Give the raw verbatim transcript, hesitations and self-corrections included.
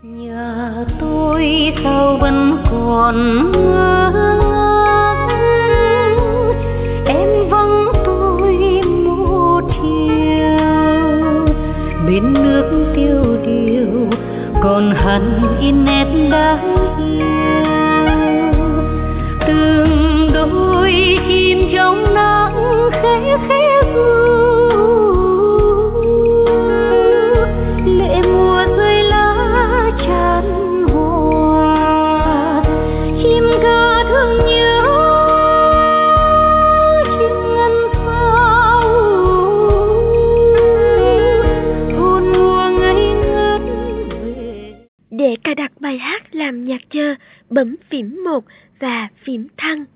Nhà tôi sao vẫn còn ngơ ngác, em vắng tôi một chiều, bên nước tiêu điều còn hằn in nét đáng yêu. Từng đôi chim trong nắng khẽ khẽ ru, lệ mùa rơi lá tràn hoa, chim ca thương nhớ chim ngân sao, hồn mùa ngây ngất về. Để cài đặt bài hát làm nhạc chờ, bấm phím một và phím thăng.